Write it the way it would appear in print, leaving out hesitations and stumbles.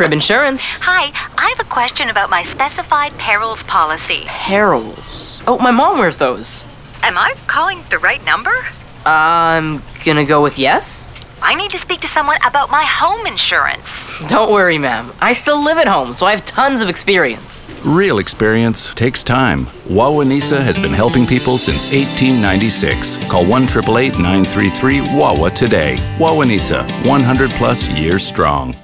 Crib Insurance. Hi, I have a question about my specified perils policy. Perils? Oh, my mom wears those. Am I calling the right number? I'm gonna go with yes? I need to speak to someone about my home insurance. Don't worry, ma'am. I still live at home, so I have tons of experience. Real experience takes time. Wawanesa has been helping people since 1896. Call 1-888-933-WAWA today. Wawanesa, 100 plus years strong.